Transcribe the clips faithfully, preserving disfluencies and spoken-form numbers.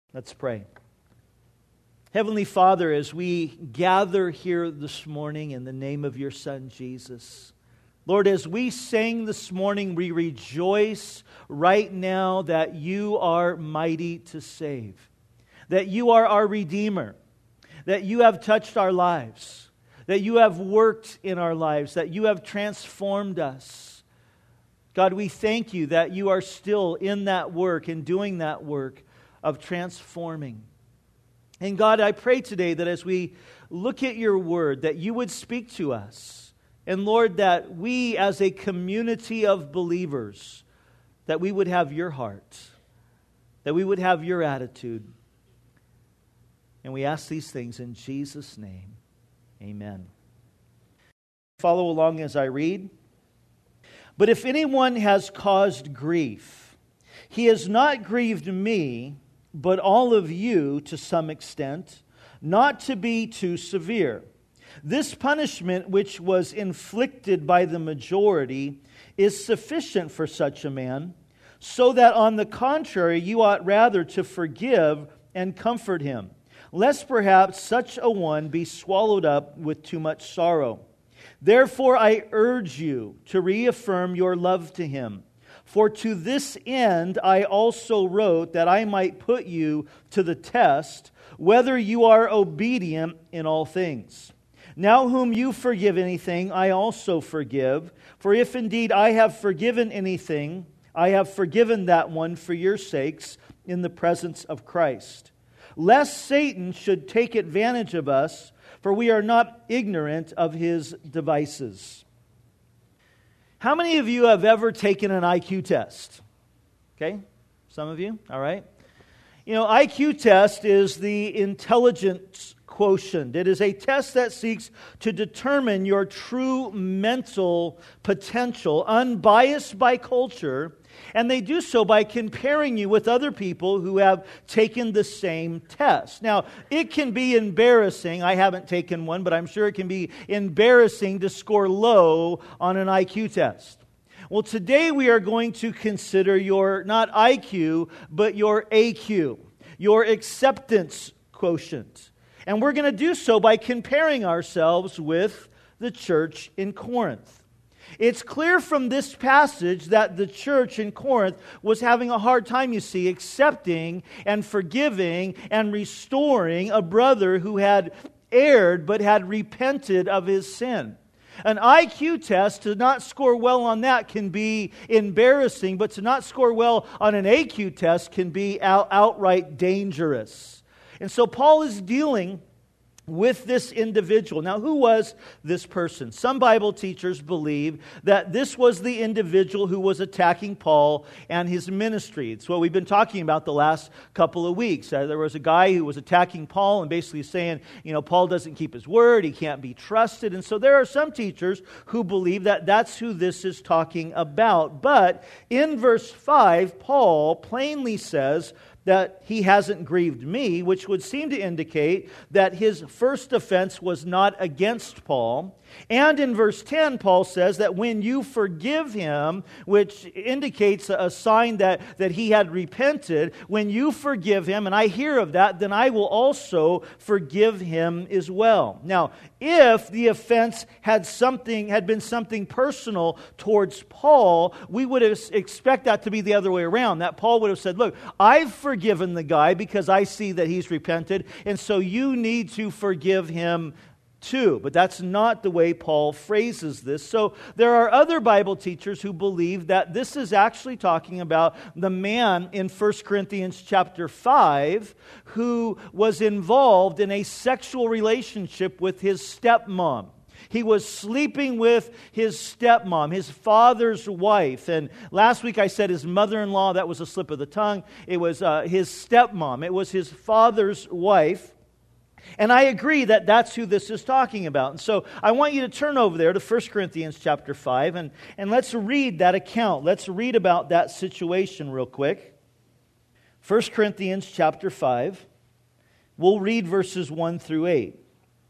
Let's pray. Heavenly Father, as we gather here this morning in the name of your Son, Jesus, Lord, as we sang this morning, we rejoice right now that you are mighty to save, that you are our Redeemer, that you have touched our lives, that you have worked in our lives, that you have transformed us. God, we thank you that you are still in that work and doing that work of transforming. And God, I pray today that as we look at your word, that you would speak to us. And Lord, that we as a community of believers, that we would have your heart, that we would have your attitude. And we ask these things in Jesus' name. Amen. Follow along as I read. But if anyone has caused grief, he has not grieved me, but all of you to some extent, not to be too severe. This punishment which was inflicted by the majority is sufficient for such a man, so that on the contrary you ought rather to forgive and comfort him, lest perhaps such a one be swallowed up with too much sorrow. Therefore I urge you to reaffirm your love to him. For to this end I also wrote, that I might put you to the test, whether you are obedient in all things. Now whom you forgive anything, I also forgive. For if indeed I have forgiven anything, I have forgiven that one for your sakes in the presence of Christ. Lest Satan should take advantage of us, for we are not ignorant of his devices. How many of you have ever taken an I Q test? Okay, some of you, all right. You know, I Q test is the intelligence quotient. It is a test that seeks to determine your true mental potential, unbiased by culture, and they do so by comparing you with other people who have taken the same test. Now, it can be embarrassing. I haven't taken one, but I'm sure it can be embarrassing to score low on an I Q test. Well, today we are going to consider your, not I Q, but your A Q, your acceptance quotient. And we're going to do so by comparing ourselves with the church in Corinth. It's clear from this passage that the church in Corinth was having a hard time, you see, accepting and forgiving and restoring a brother who had erred but had repented of his sin. An I Q test, to not score well on that can be embarrassing, but to not score well on an A Q test can be out, outright dangerous. And so Paul is dealing with this individual. Now, who was this person? Some Bible teachers believe that this was the individual who was attacking Paul and his ministry. It's what we've been talking about the last couple of weeks. Uh, there was a guy who was attacking Paul and basically saying, you know, Paul doesn't keep his word, he can't be trusted. And so there are some teachers who believe that that's who this is talking about. But in verse five, Paul plainly says that he hasn't grieved me, which would seem to indicate that his first offense was not against Paul. And in verse ten, Paul says that when you forgive him, which indicates a sign that, that he had repented, when you forgive him, and I hear of that, then I will also forgive him as well. Now, if the offense had something had been something personal towards Paul, we would have expect that to be the other way around. That Paul would have said, look, I've forgiven the guy because I see that he's repented, and so you need to forgive him too. But that's not the way Paul phrases this. So there are other Bible teachers who believe that this is actually talking about the man in First Corinthians chapter five who was involved in a sexual relationship with his stepmom. He was sleeping with his stepmom, his father's wife. And last week I said his mother-in-law. That was a slip of the tongue. It was uh, his stepmom. It was his father's wife. And I agree that that's who this is talking about. And so I want you to turn over there to First Corinthians chapter five, and, and let's read that account. Let's read about that situation real quick. First Corinthians chapter five. We'll read verses one through eight.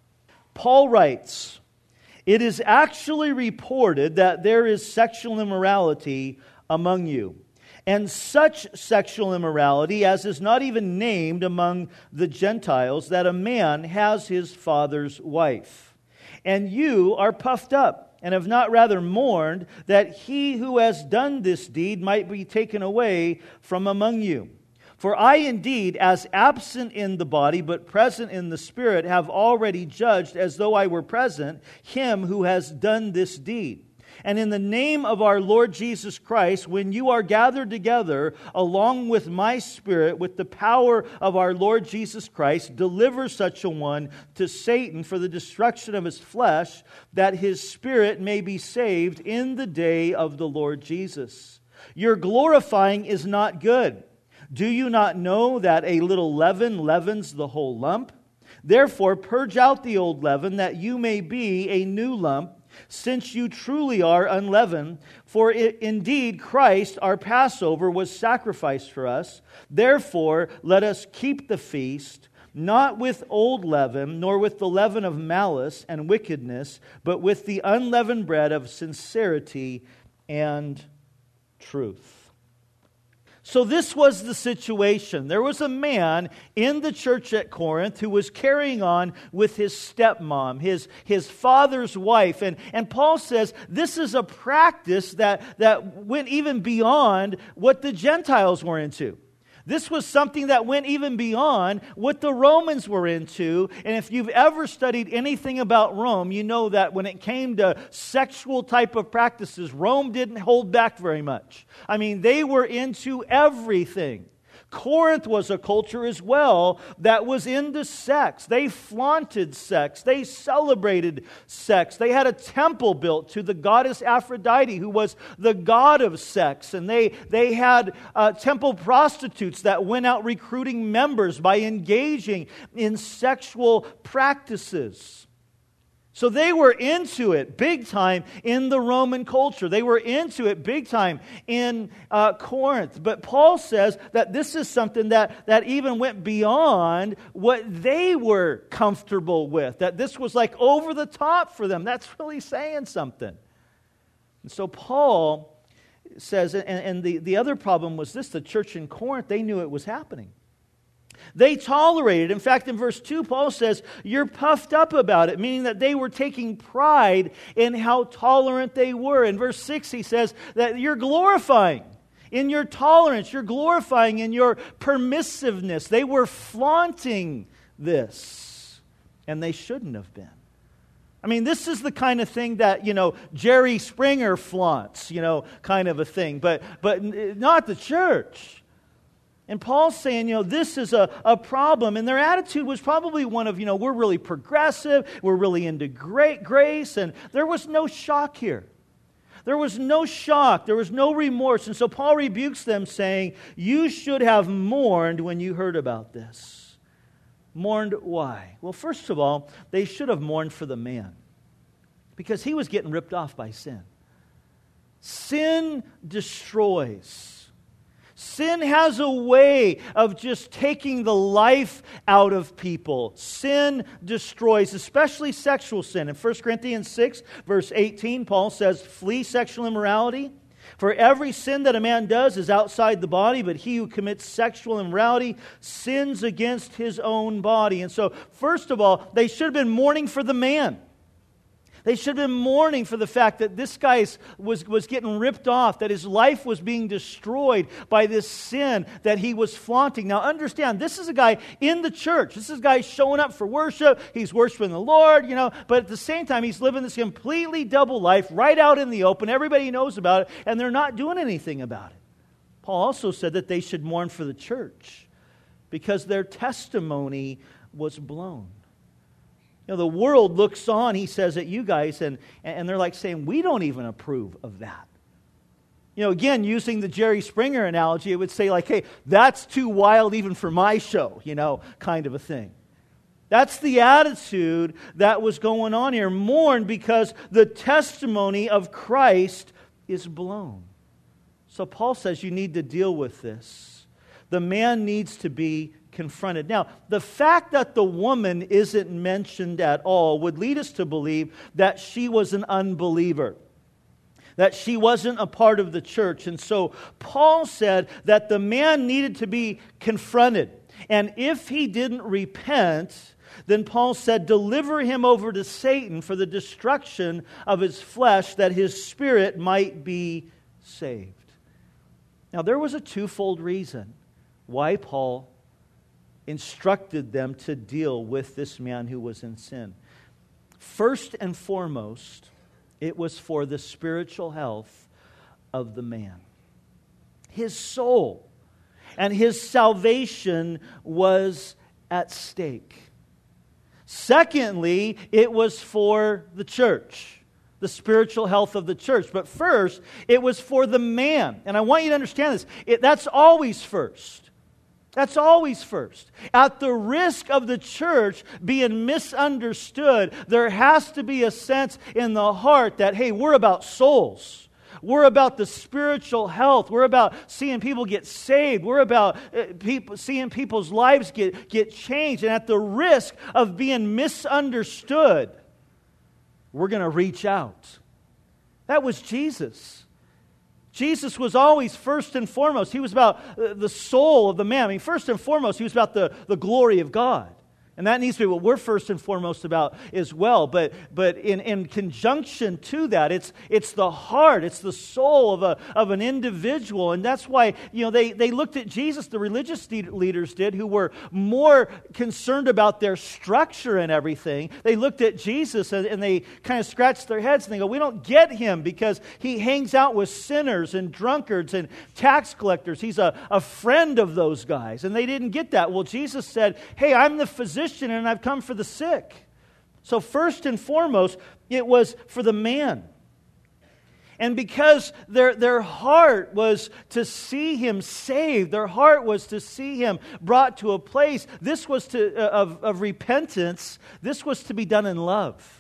Paul writes, "It is actually reported that there is sexual immorality among you, and such sexual immorality as is not even named among the Gentiles, that a man has his father's wife. And you are puffed up, and have not rather mourned, that he who has done this deed might be taken away from among you. For I indeed, as absent in the body, but present in the Spirit, have already judged, as though I were present, him who has done this deed. And in the name of our Lord Jesus Christ, when you are gathered together, along with my Spirit, with the power of our Lord Jesus Christ, deliver such a one to Satan for the destruction of his flesh, that his spirit may be saved in the day of the Lord Jesus. Your glorifying is not good. Do you not know that a little leaven leavens the whole lump? Therefore, purge out the old leaven, that you may be a new lump, since you truly are unleavened. For it, indeed Christ, our Passover, was sacrificed for us. Therefore, let us keep the feast, not with old leaven, nor with the leaven of malice and wickedness, but with the unleavened bread of sincerity and truth. So this was the situation. There was a man in the church at Corinth who was carrying on with his stepmom, his, his father's wife. And, and Paul says this is a practice that, that went even beyond what the Gentiles were into. This was something that went even beyond what the Romans were into. And if you've ever studied anything about Rome, you know that when it came to sexual type of practices, Rome didn't hold back very much. I mean, they were into everything. Corinth was a culture as well that was into sex. They flaunted sex. They celebrated sex. They had a temple built to the goddess Aphrodite, who was the god of sex. And they, they had uh, temple prostitutes that went out recruiting members by engaging in sexual practices. So they were into it big time in the Roman culture. They were into it big time in uh, Corinth. But Paul says that this is something that, that even went beyond what they were comfortable with. That this was like over the top for them. That's really saying something. And so Paul says, and, and the, the other problem was this, the church in Corinth, they knew it was happening. They tolerated. In fact, in verse two, Paul says, you're puffed up about it, meaning that they were taking pride in how tolerant they were. In verse six, he says that you're glorifying in your tolerance. You're glorifying in your permissiveness. They were flaunting this, and they shouldn't have been. I mean, this is the kind of thing that, you know, Jerry Springer flaunts, you know, kind of a thing, but, but not the church. And Paul's saying, you know, this is a, a problem. And their attitude was probably one of, you know, we're really progressive. We're really into great grace. And there was no shock here. There was no shock. There was no remorse. And so Paul rebukes them saying, you should have mourned when you heard about this. Mourned why? Well, first of all, they should have mourned for the man. Because he was getting ripped off by sin. Sin destroys. Sin has a way of just taking the life out of people. Sin destroys, especially sexual sin. In First Corinthians six, verse eighteen, Paul says, flee sexual immorality. For every sin that a man does is outside the body, but he who commits sexual immorality sins against his own body. And so, first of all, they should have been mourning for the man. They should have been mourning for the fact that this guy was, was getting ripped off, that his life was being destroyed by this sin that he was flaunting. Now understand, this is a guy in the church. This is a guy showing up for worship. He's worshiping the Lord, you know, but at the same time, he's living this completely double life right out in the open. Everybody knows about it, and they're not doing anything about it. Paul also said that they should mourn for the church because their testimony was blown. You know, the world looks on, he says, at you guys, and, and they're like saying, we don't even approve of that. You know, again, using the Jerry Springer analogy, it would say like, hey, that's too wild even for my show, you know, kind of a thing. That's the attitude that was going on here. Mourn because the testimony of Christ is blown. So Paul says you need to deal with this. The man needs to be confronted. Now, the fact that the woman isn't mentioned at all would lead us to believe that she was an unbeliever. that she wasn't a part of the church. And so Paul said that the man needed to be confronted. And if he didn't repent, then Paul said, deliver him over to Satan for the destruction of his flesh, that his spirit might be saved. Now, there was a twofold reason why Paul instructed them to deal with this man who was in sin. First and foremost, it was for the spiritual health of the man. His soul and his salvation was at stake. Secondly, it was for the church, the spiritual health of the church. But first, it was for the man. And I want you to understand this. It, that's always first. That's always first. At the risk of the church being misunderstood, there has to be a sense in the heart that, hey, we're about souls. We're about the spiritual health. We're about seeing people get saved. We're about uh, people, seeing people's lives get, get changed. And at the risk of being misunderstood, we're going to reach out. That was Jesus. Jesus was always first and foremost. He was about the soul of the man. I mean, first and foremost, he was about the, the glory of God. And that needs to be what we're first and foremost about as well. But but in, in conjunction to that, it's it's the heart, it's the soul of a of an individual. And that's why, you know, they, they looked at Jesus, the religious leaders did, who were more concerned about their structure and everything. They looked at Jesus and, and they kind of scratched their heads and they go, we don't get him because he hangs out with sinners and drunkards and tax collectors. He's a, a friend of those guys. And they didn't get that. Well, Jesus said, hey, I'm the physician and I've come for the sick. So first and foremost, it was for the man. And because their, their heart was to see him saved, their heart was to see him brought to a place, this was to uh, of, of repentance, this was to be done in love.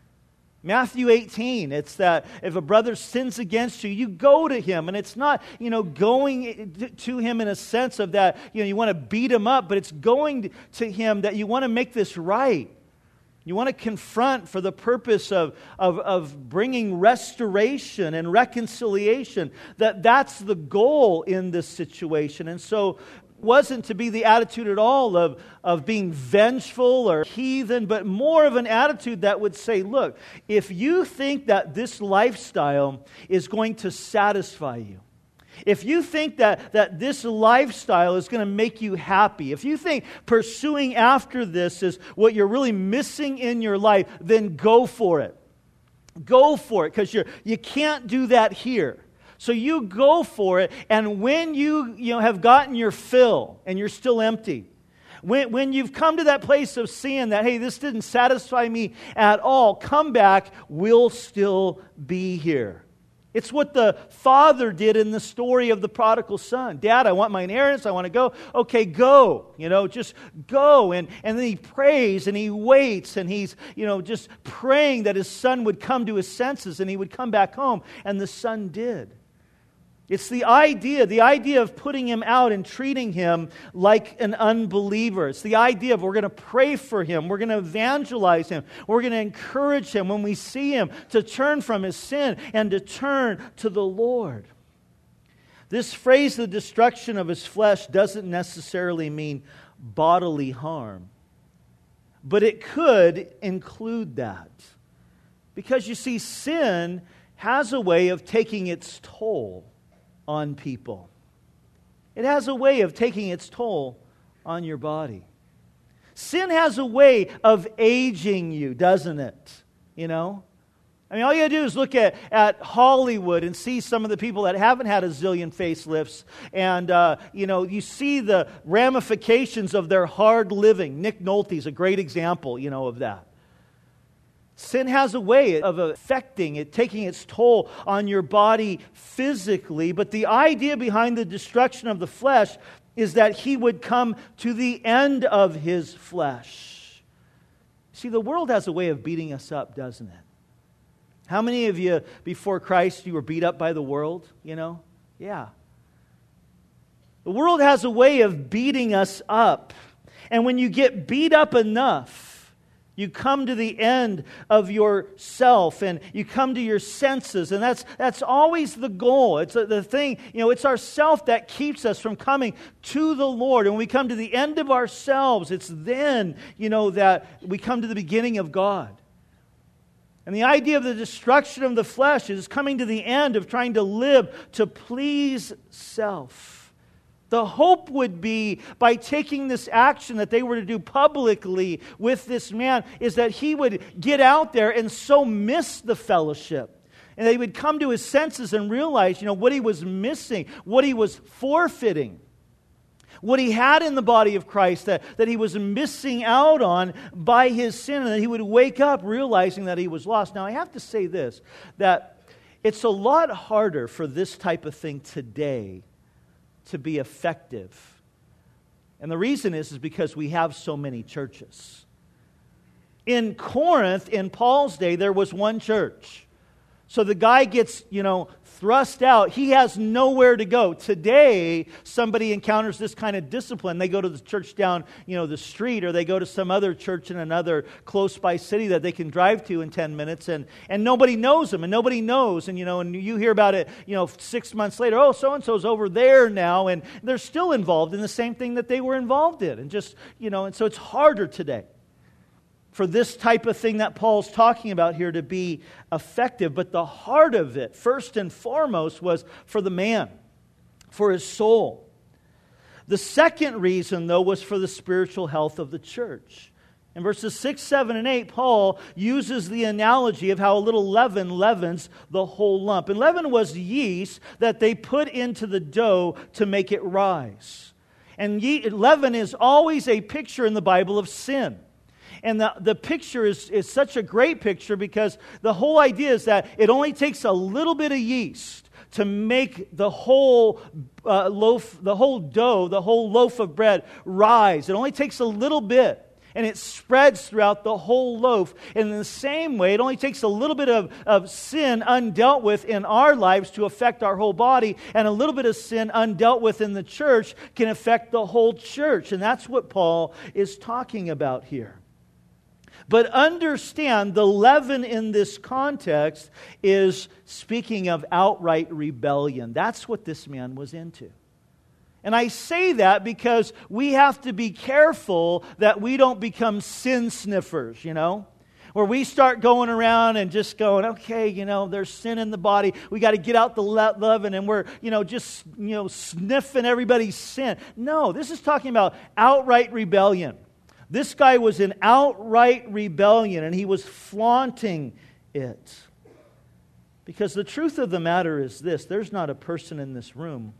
Matthew eighteen, it's that if a brother sins against you, you go to him. And it's not, you know, going to him in a sense of that, you know, you want to beat him up, but it's going to him that you want to make this right. You want to confront for the purpose of, of, of bringing restoration and reconciliation. That that's the goal in this situation. And so wasn't to be the attitude at all of, of being vengeful or heathen, but more of an attitude that would say, look, if you think that this lifestyle is going to satisfy you, if you think that, that this lifestyle is going to make you happy, if you think pursuing after this is what you're really missing in your life, then go for it. Go for it, because you you can't do that here. So you go for it, and when you, you know, have gotten your fill and you're still empty, when, when you've come to that place of seeing that, hey, this didn't satisfy me at all, come back, we'll still be here. It's what the father did in the story of the prodigal son. Dad, I want my inheritance, I want to go. Okay, go. You know, just go. And, and then he prays and he waits and he's, you know, just praying that his son would come to his senses and he would come back home. And the son did. It's the idea, the idea of putting him out and treating him like an unbeliever. It's the idea of we're going to pray for him, we're going to evangelize him, we're going to encourage him when we see him to turn from his sin and to turn to the Lord. This phrase, the destruction of his flesh, doesn't necessarily mean bodily harm, but it could include that. Because you see, sin has a way of taking its toll on people. It has a way of taking its toll on your body. Sin has a way of aging you, doesn't it? You know? I mean, all you gotta do is look at, at Hollywood and see some of the people that haven't had a zillion facelifts. And, uh, you know, you see the ramifications of their hard living. Nick Nolte's a great example, you know, of that. Sin has a way of affecting it, taking its toll on your body physically. But the idea behind the destruction of the flesh is that he would come to the end of his flesh. See, the world has a way of beating us up, doesn't it? How many of you, before Christ, you were beat up by the world? You know? Yeah. The world has a way of beating us up. And when you get beat up enough, You come to the end of yourself, and you come to your senses, and that's that's always the goal. It's the thing, you know, it's ourself that keeps us from coming to the Lord. And when we come to the end of ourselves, it's then, you know, that we come to the beginning of God. And the idea of the destruction of the flesh is coming to the end of trying to live to please self. The hope would be, by taking this action that they were to do publicly with this man, is that he would get out there and so miss the fellowship. And they would come to his senses and realize, you know, what he was missing, what he was forfeiting, what he had in the body of Christ that, that he was missing out on by his sin, and that he would wake up realizing that he was lost. Now, I have to say this, that it's a lot harder for this type of thing today to be effective. And the reason is, is because we have so many churches. In Corinth, in Paul's day, there was one church. So the guy gets, you know, thrust out. He has nowhere to go. Today, somebody encounters this kind of discipline. They go to the church down, you know, the street, or they go to some other church in another close-by city that they can drive to in ten minutes, and, and nobody knows them, and nobody knows. And, you know, and you hear about it, you know, six months later, oh, so-and-so's over there now, and they're still involved in the same thing that they were involved in. And just, you know, and so it's harder today for this type of thing that Paul's talking about here to be effective. But the heart of it, first and foremost, was for the man, for his soul. The second reason, though, was for the spiritual health of the church. In verses six, seven, and eight, Paul uses the analogy of how a little leaven leavens the whole lump. And leaven was yeast that they put into the dough to make it rise. And ye- leaven is always a picture in the Bible of sin. And the, the picture is, is such a great picture because the whole idea is that it only takes a little bit of yeast to make the whole uh, loaf, the whole dough, the whole loaf of bread rise. It only takes a little bit, and it spreads throughout the whole loaf. And in the same way, it only takes a little bit of, of sin undealt with in our lives to affect our whole body, and a little bit of sin undealt with in the church can affect the whole church. And that's what Paul is talking about here. But understand, the leaven in this context is speaking of outright rebellion. That's what this man was into. And I say that because we have to be careful that we don't become sin sniffers, you know? Where we start going around and just going, okay, you know, there's sin in the body. We got to get out the leaven, and we're, you know, just, you know, sniffing everybody's sin. No, this is talking about outright rebellion. This guy was in outright rebellion, and he was flaunting it. Because the truth of the matter is this: there's not a person in this room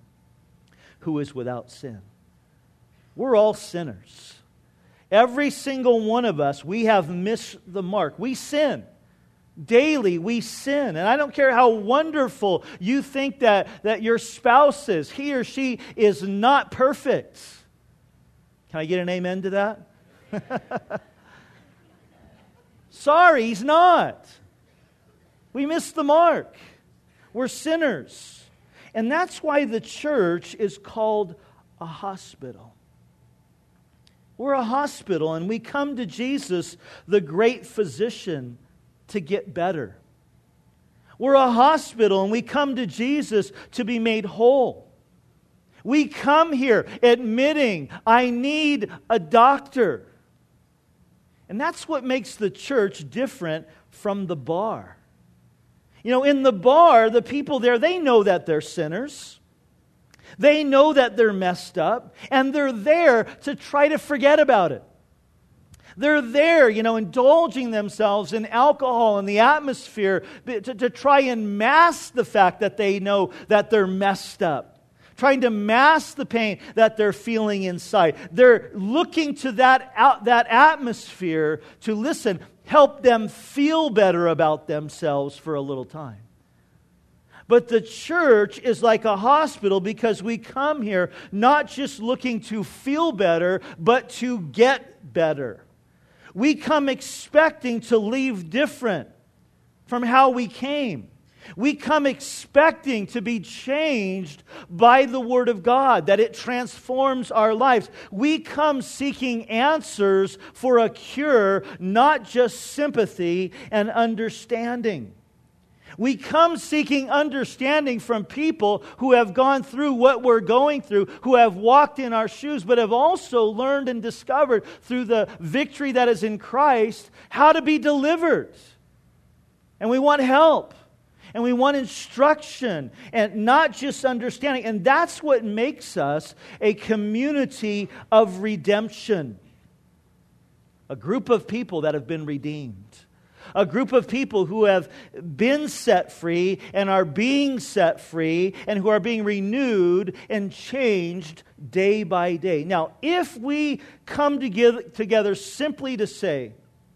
who is without sin. We're all sinners. Every single one of us, we have missed the mark. We sin. Daily we sin. And I don't care how wonderful you think that, that your spouse is. He or she is not perfect. Can I get an amen to that? Sorry, he's not. We missed the mark. We're sinners. And that's why the church is called a hospital. We're a hospital, and we come to Jesus, the great physician, to get better. We're a hospital, and we come to Jesus to be made whole. We come here admitting, I need a doctor. And that's what makes the church different from the bar. You know, in the bar, the people there, they know that they're sinners. They know that they're messed up, and they're there to try to forget about it. They're there, you know, indulging themselves in alcohol and the atmosphere to, to try and mask the fact that they know that they're messed up. Trying to mask the pain that they're feeling inside. They're looking to that out, that atmosphere to, listen, help them feel better about themselves for a little time. But the church is like a hospital because we come here not just looking to feel better, but to get better. We come expecting to leave different from how we came. We come expecting to be changed by the Word of God, that it transforms our lives. We come seeking answers for a cure, not just sympathy and understanding. We come seeking understanding from people who have gone through what we're going through, who have walked in our shoes, but have also learned and discovered through the victory that is in Christ how to be delivered. And we want help. And we want instruction and not just understanding. And that's what makes us a community of redemption. A group of people that have been redeemed. A group of people who have been set free and are being set free and who are being renewed and changed day by day. Now, if we come together, together simply to say,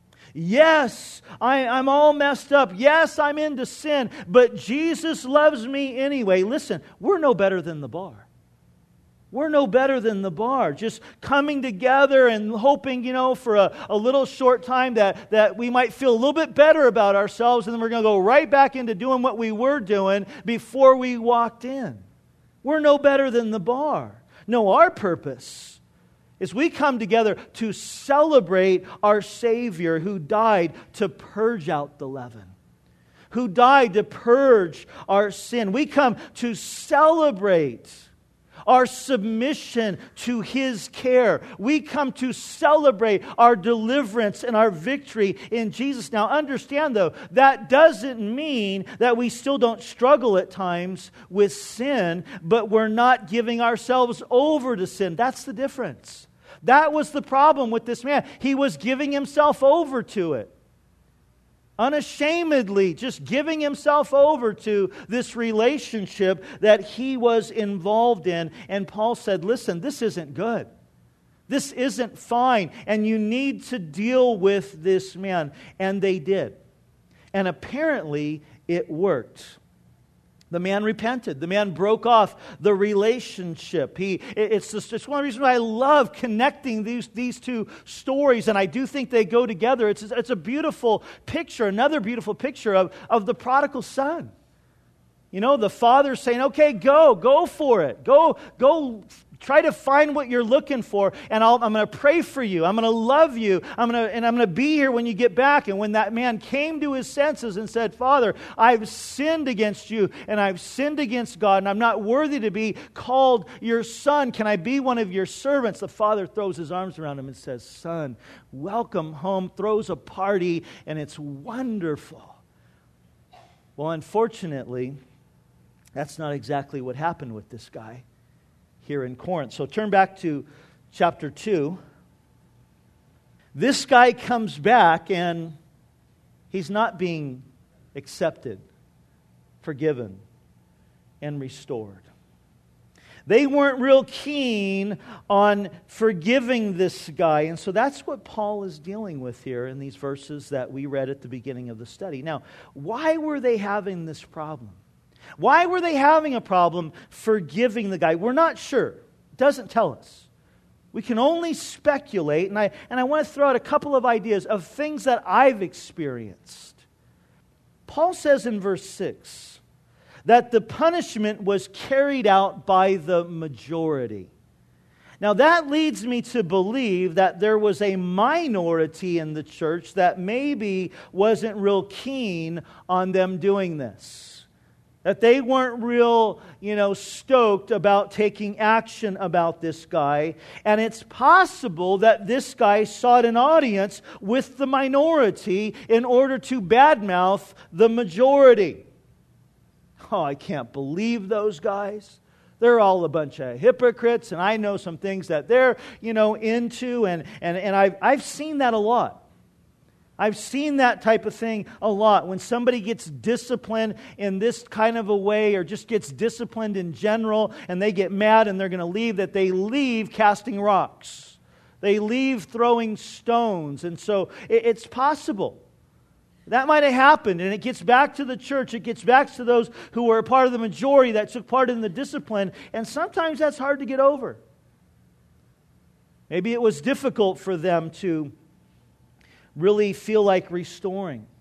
yes, I, I'm all messed up. Yes, I'm into sin, but Jesus loves me anyway. Listen, we're no better than the bar. We're no better than the bar. Just coming together and hoping, you know, for a, a little short time that, that we might feel a little bit better about ourselves, and then we're going to go right back into doing what we were doing before we walked in. We're no better than the bar. No, our purpose is we come together to celebrate our Savior who died to purge out the leaven, who died to purge our sin. We come to celebrate our submission to His care. We come to celebrate our deliverance and our victory in Jesus. Now understand though, that doesn't mean that we still don't struggle at times with sin, but we're not giving ourselves over to sin. That's the difference. That was the problem with this man. He was giving himself over to it. Unashamedly, just giving himself over to this relationship that he was involved in. And Paul said, listen, this isn't good. This isn't fine. And you need to deal with this man. And they did. And apparently it worked. The man repented. The man broke off the relationship. He, it's, just, it's one of the reasons why I love connecting these, these two stories, and I do think they go together. It's, it's a beautiful picture, another beautiful picture of, of the prodigal son. You know, the father saying, okay, go, go for it. Go, go try to find what you're looking for, and I'll, I'm going to pray for you. I'm going to love you. I'm going to, and I'm going to be here when you get back. And when that man came to his senses and said, Father, I've sinned against you, and I've sinned against God, and I'm not worthy to be called your son. Can I be one of your servants? The father throws his arms around him and says, son, welcome home, throws a party, and it's wonderful. Well, unfortunately, that's not exactly what happened with this guy here in Corinth. So turn back to chapter two. This guy comes back and he's not being accepted, forgiven, and restored. They weren't real keen on forgiving this guy. And so that's what Paul is dealing with here in these verses that we read at the beginning of the study. Now, why were they having this problem? Why were they having a problem forgiving the guy? We're not sure. It doesn't tell us. We can only speculate, and I, and I want to throw out a couple of ideas of things that I've experienced. Paul says in verse six that the punishment was carried out by the majority. Now that leads me to believe that there was a minority in the church that maybe wasn't real keen on them doing this. That they weren't real, you know, stoked about taking action about this guy. And it's possible that this guy sought an audience with the minority in order to badmouth the majority. Oh, I can't believe those guys. They're all a bunch of hypocrites, and I know some things that they're, you know, into, and, and, and I've, I've seen that a lot. I've seen that type of thing a lot. When somebody gets disciplined in this kind of a way, or just gets disciplined in general, and they get mad and they're going to leave, that they leave casting rocks. They leave throwing stones. And so it, it's possible. That might have happened, and it gets back to the church. It gets back to those who were a part of the majority that took part in the discipline, and sometimes that's hard to get over. Maybe it was difficult for them to really feel like restoring.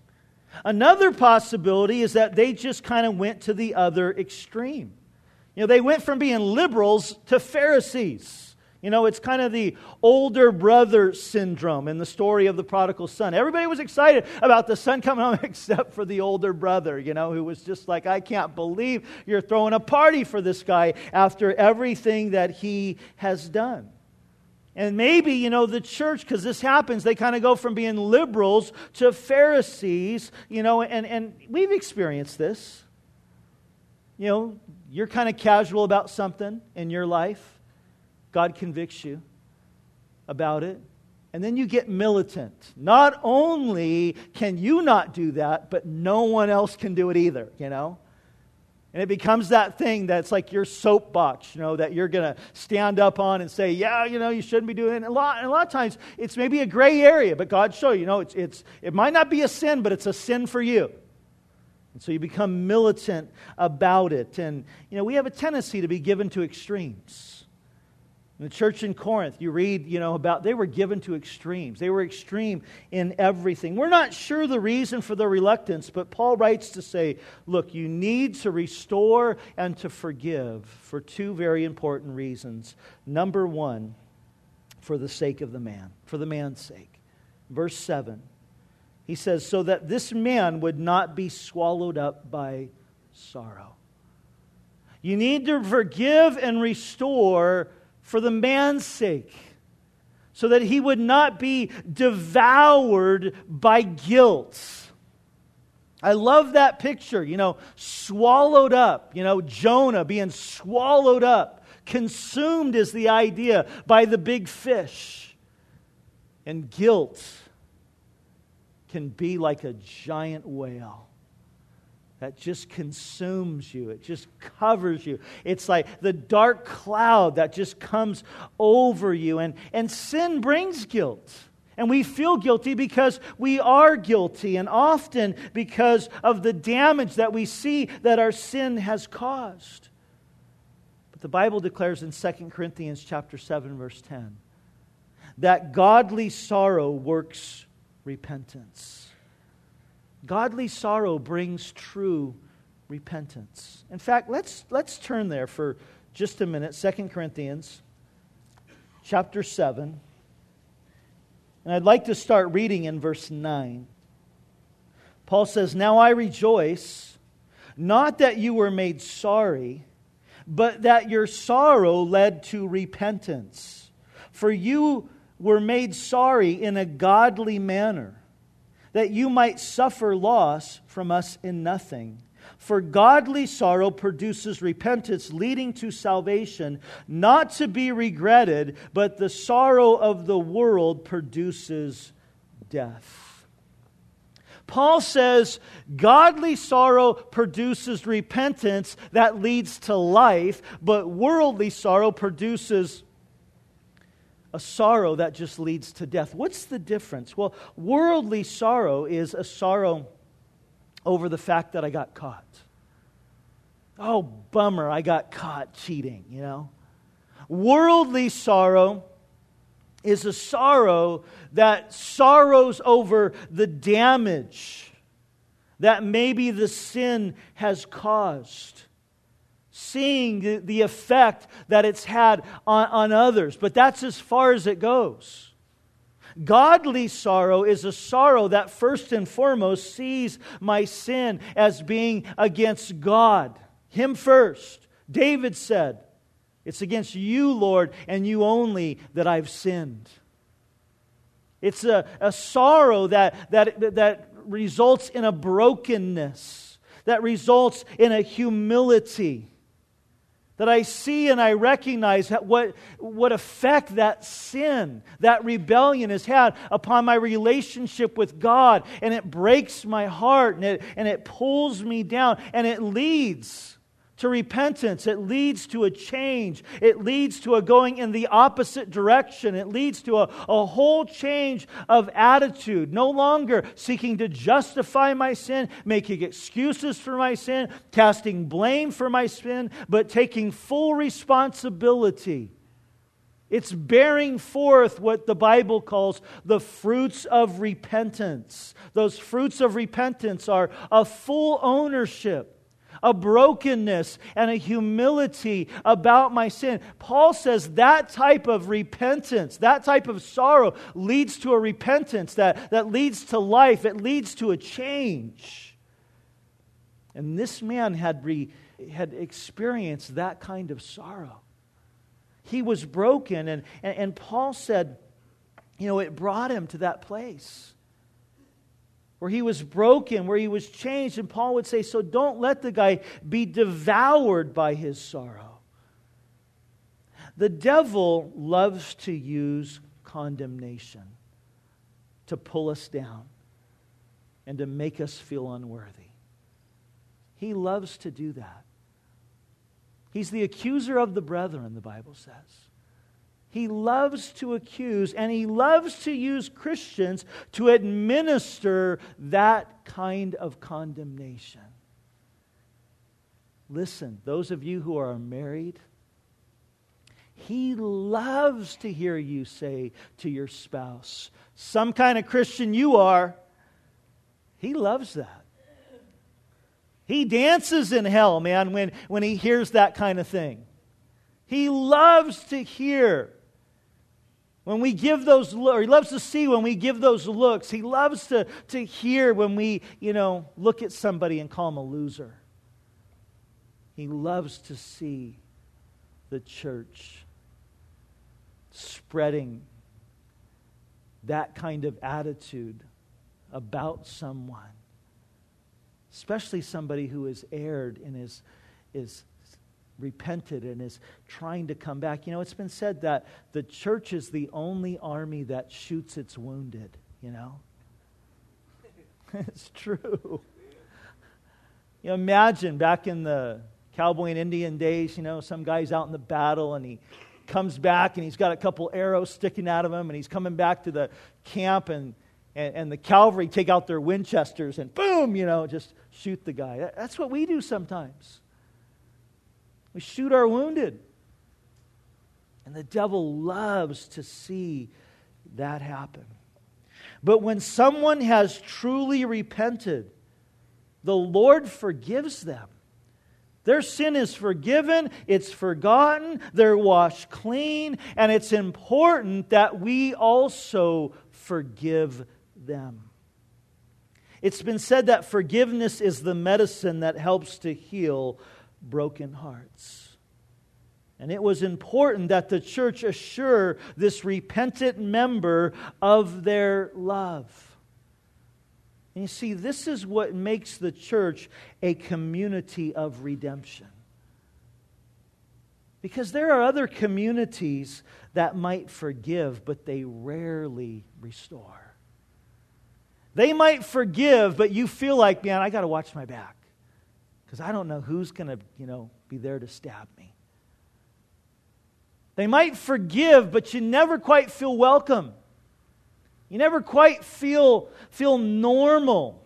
Another possibility is that they just kind of went to the other extreme. You know, they went from being liberals to Pharisees. You know, it's kind of the older brother syndrome in the story of the prodigal son. Everybody was excited about the son coming home except for the older brother, you know, who was just like, I can't believe you're throwing a party for this guy after everything that he has done. And maybe, you know, the church, because this happens, they kind of go from being liberals to Pharisees, you know, and, and we've experienced this. You know, you're kind of casual about something in your life. God convicts you about it. And then you get militant. Not only can you not do that, but no one else can do it either, you know. And it becomes that thing that's like your soapbox, you know, that you're going to stand up on and say, yeah, you know, you shouldn't be doing it. And a lot, and a lot of times it's maybe a gray area, but God show you, you know, it's, it's, it might not be a sin, but it's a sin for you. And so you become militant about it. And, you know, we have a tendency to be given to extremes. In the church in Corinth, you read, you know, about they were given to extremes. They were extreme in everything. We're not sure the reason for their reluctance, but Paul writes to say, look, you need to restore and to forgive for two very important reasons. Number one, for the sake of the man, for the man's sake. Verse seven, he says, so that this man would not be swallowed up by sorrow. You need to forgive and restore for the man's sake, so that he would not be devoured by guilt. I love that picture, you know, swallowed up, you know, Jonah being swallowed up. Consumed is the idea by the big fish. And guilt can be like a giant whale that just consumes you. It just covers you. It's like the dark cloud that just comes over you. And, and sin brings guilt. And we feel guilty because we are guilty. And often because of the damage that we see that our sin has caused. But the Bible declares in Second Corinthians chapter seven, verse ten, that godly sorrow works repentance. Godly sorrow brings true repentance. In fact, let's let's turn there for just a minute. Second Corinthians chapter seven. And I'd like to start reading in verse nine. Paul says, now I rejoice, not that you were made sorry, but that your sorrow led to repentance. For you were made sorry in a godly manner, that you might suffer loss from us in nothing. For godly sorrow produces repentance, leading to salvation, not to be regretted, but the sorrow of the world produces death. Paul says, godly sorrow produces repentance that leads to life, but worldly sorrow produces a sorrow that just leads to death. What's the difference? Well, worldly sorrow is a sorrow over the fact that I got caught. Oh, bummer, I got caught cheating, you know. Worldly sorrow is a sorrow that sorrows over the damage that maybe the sin has caused. Seeing the, the effect that it's had on, on others. But that's as far as it goes. Godly sorrow is a sorrow that first and foremost sees my sin as being against God. Him first. David said, it's against you, Lord, and you only that I've sinned. It's a, a sorrow that, that, that results in a brokenness. That results in a humility. That I see and I recognize what, what effect that sin, that rebellion has had upon my relationship with God. And it breaks my heart and it, and it pulls me down. And it leads to repentance. It leads to a change. It leads to a going in the opposite direction. It leads to a, a whole change of attitude. No longer seeking to justify my sin, making excuses for my sin, casting blame for my sin, but taking full responsibility It's bearing forth what the Bible calls the fruits of repentance. Those fruits of repentance are a full ownership, a brokenness, and a humility about my sin. Paul says that type of repentance, that type of sorrow leads to a repentance that, that leads to life. It leads to a change. And this man had, re, had experienced that kind of sorrow. He was broken, and, and, and Paul said, you know, it brought him to that place where he was broken, where he was changed. And Paul would say, so don't let the guy be devoured by his sorrow. The devil loves to use condemnation to pull us down and to make us feel unworthy. He loves to do that. He's the accuser of the brethren, the Bible says. He loves to accuse, and he loves to use Christians to administer that kind of condemnation. Listen, those of you who are married, he loves to hear you say to your spouse, some kind of Christian you are. He loves that. He dances in hell, man, when, when he hears that kind of thing. He loves to hear when we give those looks, or he loves to see when we give those looks. He loves to, to hear when we, you know, look at somebody and call him a loser. He loves to see the church spreading that kind of attitude about someone. Especially somebody who is erred and is, is repented and is trying to come back. You know, it's been said that the church is the only army that shoots its wounded, you know. It's true. You know, imagine back in the cowboy and Indian days, you know, some guy's out in the battle and he comes back and he's got a couple arrows sticking out of him and he's coming back to the camp and And, and the cavalry take out their Winchesters and boom, you know, just shoot the guy. That's what we do sometimes. We shoot our wounded. And the devil loves to see that happen. But when someone has truly repented, the Lord forgives them. Their sin is forgiven, it's forgotten, they're washed clean, and it's important that we also forgive them. It's been said that forgiveness is the medicine that helps to heal broken hearts. And it was important that the church assure this repentant member of their love. And you see, this is what makes the church a community of redemption. Because there are other communities that might forgive, but they rarely restore. They might forgive, but you feel like, man, I got to watch my back. Because I don't know who's going to, you know, be there to stab me. They might forgive, but you never quite feel welcome. You never quite feel, feel normal.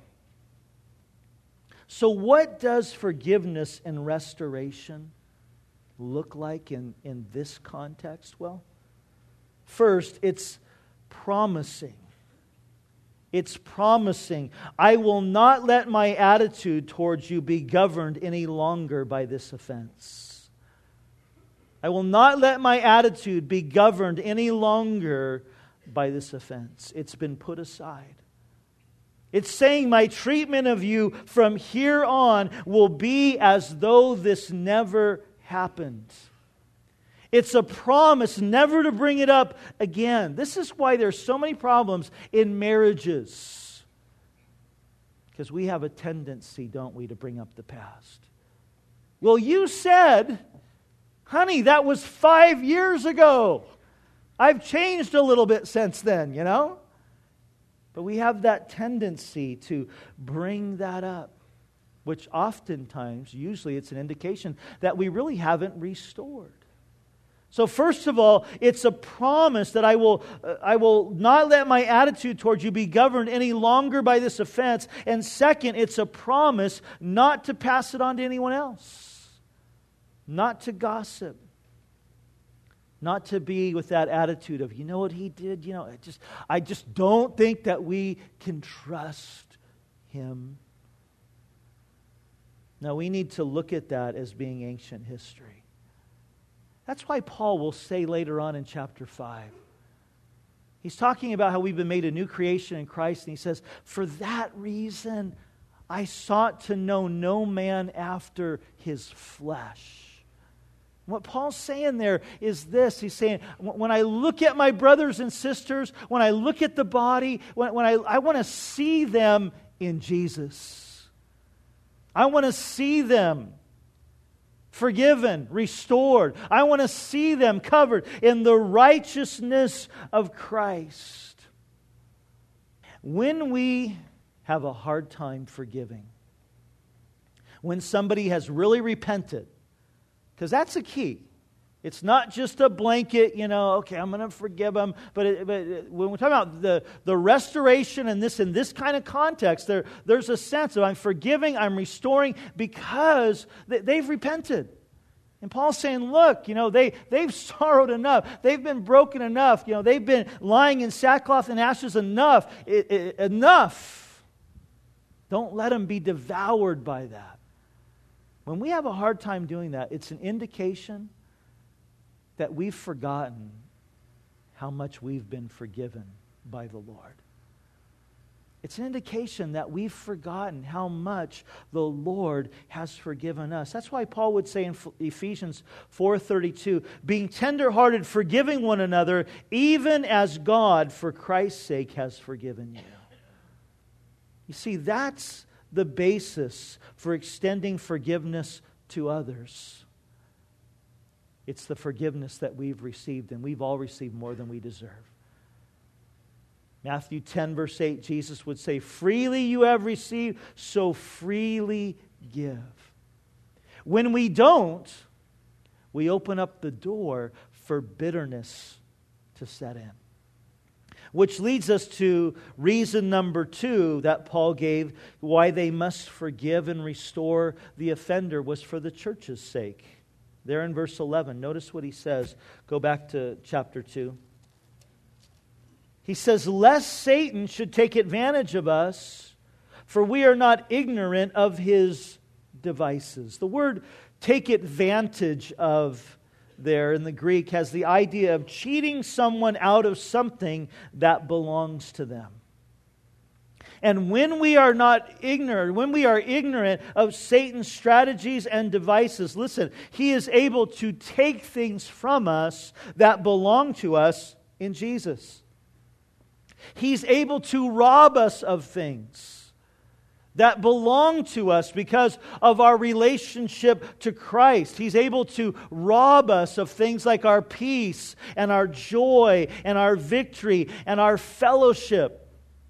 So what does forgiveness and restoration look like in, in this context? Well, first, it's promising. It's promising. I will not let my attitude towards you be governed any longer by this offense. I will not let my attitude be governed any longer by this offense. It's been put aside. It's saying my treatment of you from here on will be as though this never happened. It's a promise never to bring it up again. This is why there's so many problems in marriages. Because we have a tendency, don't we, to bring up the past. Well, you said, honey, that was five years ago. I've changed a little bit since then, you know? But we have that tendency to bring that up, which oftentimes, usually it's an indication that we really haven't restored. So first of all, it's a promise that I will, uh, I will not let my attitude towards you be governed any longer by this offense. And second, it's a promise not to pass it on to anyone else, not to gossip. Not to be with that attitude of, you know what he did? You know, I just, I just don't think that we can trust him. Now, we need to look at that as being ancient history. That's why Paul will say later on in chapter five, he's talking about how we've been made a new creation in Christ, and he says, for that reason, I sought to know no man after his flesh. What Paul's saying there is this. He's saying, when I look at my brothers and sisters, when I look at the body, when, when I, I want to see them in Jesus. I want to see them forgiven, restored. I want to see them covered in the righteousness of Christ. When we have a hard time forgiving, when somebody has really repented, because that's the key. It's not just a blanket, you know, okay, I'm going to forgive them. But, it, but it, when we're talking about the, the restoration and this in this kind of context, there, there's a sense of I'm forgiving, I'm restoring because they, they've repented. And Paul's saying, look, you know, they, they've sorrowed enough. They've been broken enough. You know, they've been lying in sackcloth and ashes enough. It, it, enough. Don't let them be devoured by that. When we have a hard time doing that, it's an indication that we've forgotten how much we've been forgiven by the Lord. It's an indication that we've forgotten how much the Lord has forgiven us. That's why Paul would say in Ephesians four thirty-two, being tenderhearted, forgiving one another, even as God, for Christ's sake, has forgiven you. You see, that's the basis for extending forgiveness to others. It's the forgiveness that we've received, and we've all received more than we deserve. Matthew ten, verse eight, Jesus would say, freely you have received, so freely give. When we don't, we open up the door for bitterness to set in. Which leads us to reason number two that Paul gave why they must forgive and restore the offender was for the church's sake. There in verse eleven, notice what he says. Go back to chapter two. He says, lest Satan should take advantage of us, for we are not ignorant of his devices. The word take advantage of there in the Greek has the idea of cheating someone out of something that belongs to them. And when we are not ignorant, when we are ignorant of Satan's strategies and devices, listen, he is able to take things from us that belong to us in Jesus. He's able to rob us of things that belong to us because of our relationship to Christ. He's able to rob us of things like our peace and our joy and our victory and our fellowship.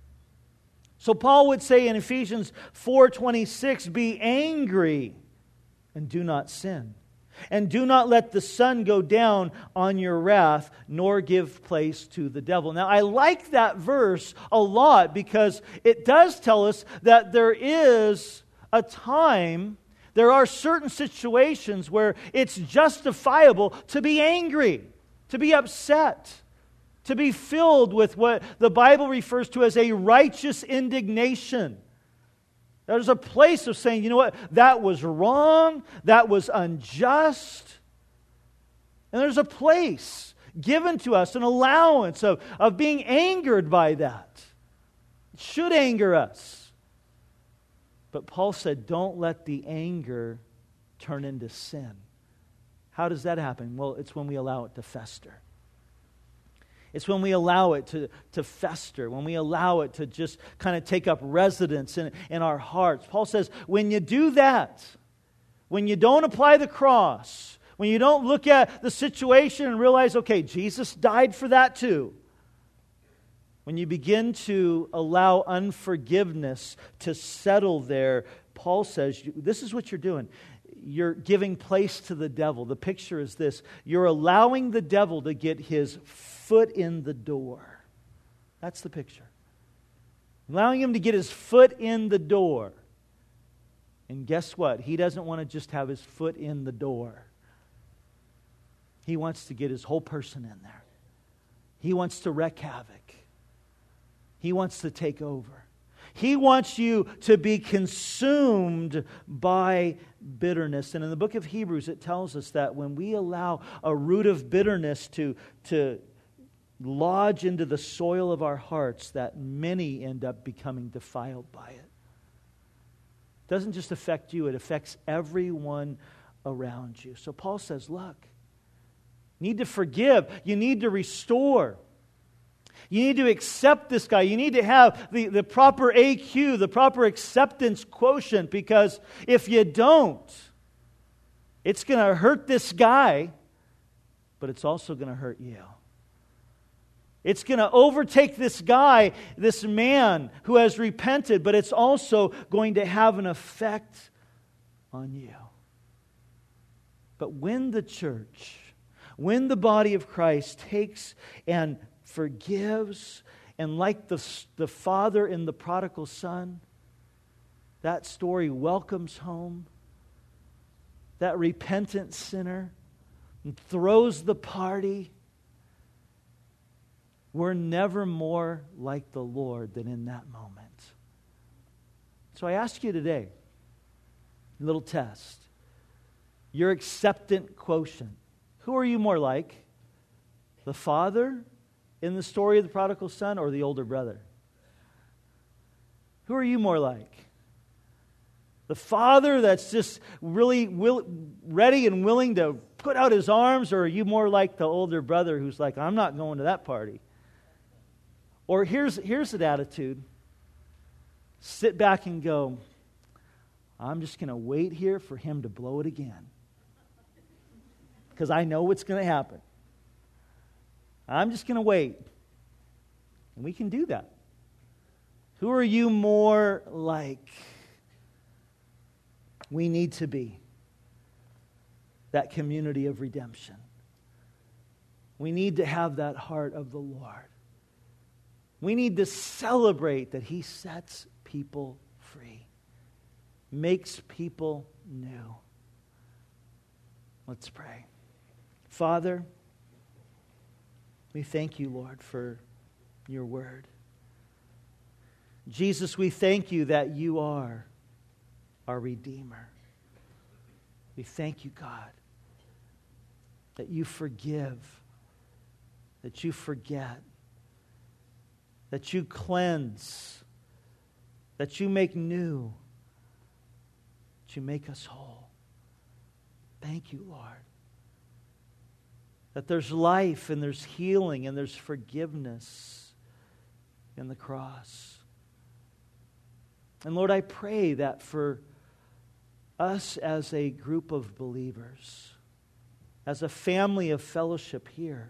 So Paul would say in Ephesians four twenty-six, be angry and do not sin. And do not let the sun go down on your wrath, nor give place to the devil. Now, I like that verse a lot because it does tell us that there is a time, there are certain situations where it's justifiable to be angry, to be upset, to be filled with what the Bible refers to as a righteous indignation. There's a place of saying, you know what, that was wrong, that was unjust. And there's a place given to us, an allowance of, of being angered by that. It should anger us. But Paul said, don't let the anger turn into sin. How does that happen? Well, it's when we allow it to fester. It's when we allow it to, to fester, when we allow it to just kind of take up residence in, in our hearts. Paul says, when you do that, when you don't apply the cross, when you don't look at the situation and realize, okay, Jesus died for that too. When you begin to allow unforgiveness to settle there, Paul says, this is what you're doing. You're giving place to the devil. The picture is this. You're allowing the devil to get his foot in the door. That's the picture. Allowing him to get his foot in the door. And guess what? He doesn't want to just have his foot in the door. He wants to get his whole person in there. He wants to wreak havoc. He wants to take over. He wants you to be consumed by bitterness. And in the book of Hebrews, it tells us that when we allow a root of bitterness to, to lodge into the soil of our hearts, that many end up becoming defiled by it. It doesn't just affect you, it affects everyone around you. So Paul says, look, you need to forgive. You need to restore. You need to accept this guy. You need to have the, the proper A Q, the proper acceptance quotient, because if you don't, it's going to hurt this guy, but it's also going to hurt you. It's going to overtake this guy, this man who has repented, but it's also going to have an effect on you. But when the church, when the body of Christ takes and forgives, and like the, the father in the prodigal son, that story welcomes home that repentant sinner and throws the party, we're never more like the Lord than in that moment. So I ask you today, a little test, your acceptance quotient. Who are you more like? The father in the story of the prodigal son, or the older brother? Who are you more like? The father that's just really will, ready and willing to put out his arms, or are you more like the older brother who's like, I'm not going to that party? Or here's, here's an attitude. Sit back and go, I'm just going to wait here for him to blow it again, because I know what's going to happen. I'm just going to wait. And we can do that. Who are you more like? We need to be that community of redemption. We need to have that heart of the Lord. We need to celebrate that He sets people free, makes people new. Let's pray. Father, we thank you, Lord, for your word. Jesus, we thank you that you are our Redeemer. We thank you, God, that you forgive, that you forget, that you cleanse, that you make new, that you make us whole. Thank you, Lord. That there's life and there's healing and there's forgiveness in the cross. And Lord, I pray that for us as a group of believers, as a family of fellowship here,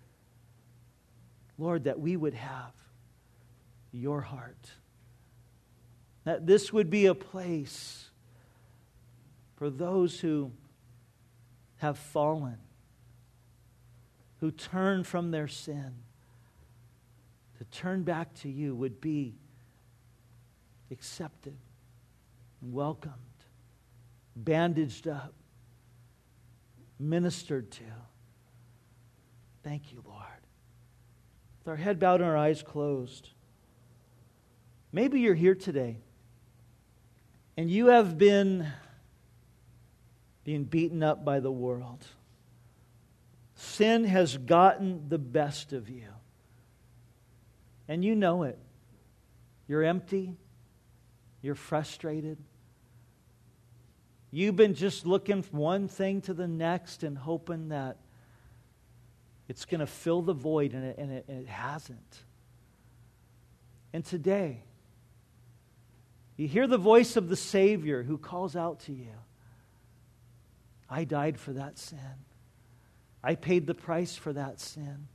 Lord, that we would have your heart. That this would be a place for those who have fallen, who turn from their sin, to turn back to you would be accepted, welcomed, bandaged up, ministered to. Thank you, Lord. With our head bowed and our eyes closed, maybe you're here today and you have been being beaten up by the world. Sin has gotten the best of you. And you know it. You're empty. You're frustrated. You've been just looking from one thing to the next and hoping that it's going to fill the void, and it, and, it, and it hasn't. And today, you hear the voice of the Savior who calls out to you. I died for that sin. I paid the price for that sin.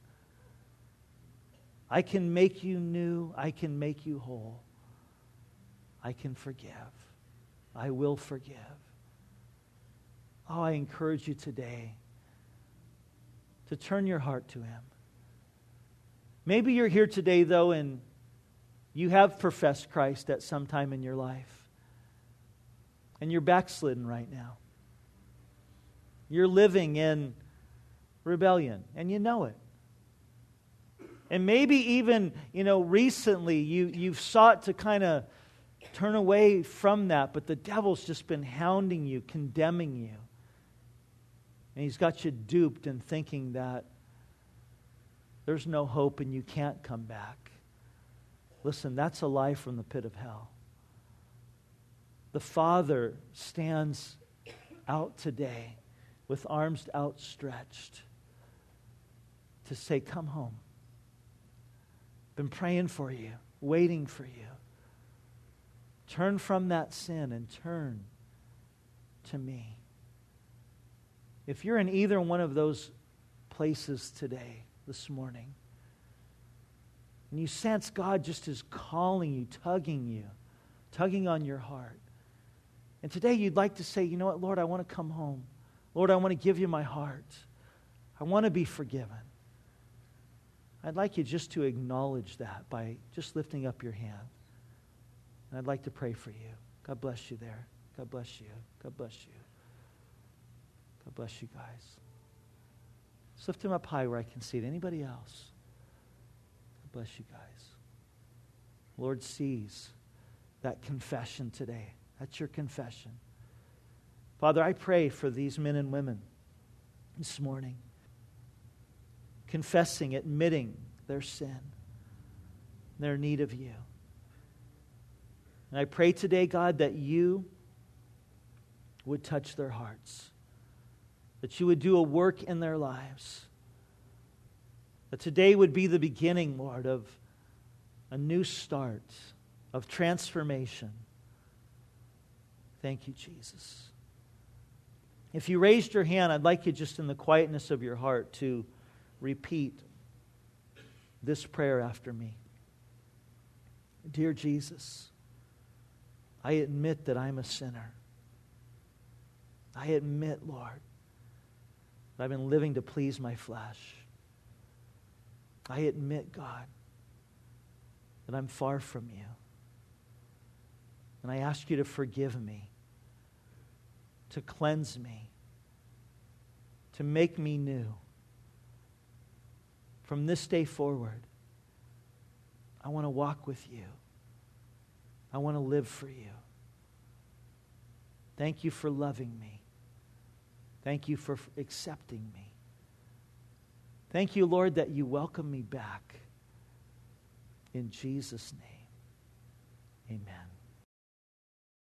I can make you new. I can make you whole. I can forgive. I will forgive. Oh, I encourage you today to turn your heart to Him. Maybe you're here today, though, and you have professed Christ at some time in your life, and you're backslidden right now. You're living in rebellion, and you know it. And maybe even, you know, recently you, you've sought to kind of turn away from that, but the devil's just been hounding you, condemning you. And he's got you duped in thinking that there's no hope and you can't come back. Listen, that's a lie from the pit of hell. The Father stands out today with arms outstretched to say, come home. Been praying for you, waiting for you. Turn from that sin and turn to me. If you're in either one of those places today, this morning, and you sense God just is calling you, tugging you, tugging on your heart, and today you'd like to say, you know what, Lord, I want to come home. Lord, I want to give you my heart. I want to be forgiven. I'd like you just to acknowledge that by just lifting up your hand. And I'd like to pray for you. God bless you there. God bless you. God bless you. God bless you guys. Just lift him up high where I can see it. Anybody else? God bless you guys. Lord sees that confession today. That's your confession. Father, I pray for these men and women this morning, confessing, admitting their sin, their need of you. And I pray today, God, that you would touch their hearts, that you would do a work in their lives, that today would be the beginning, Lord, of a new start, of transformation. Thank you, Jesus. If you raised your hand, I'd like you just in the quietness of your heart to repeat this prayer after me. Dear Jesus, I admit that I'm a sinner. I admit, Lord, that I've been living to please my flesh. I admit, God, that I'm far from you. And I ask you to forgive me, to cleanse me, to make me new. From this day forward, I want to walk with you. I want to live for you. Thank you for loving me. Thank you for accepting me. Thank you, Lord, that you welcome me back. In Jesus' name, amen.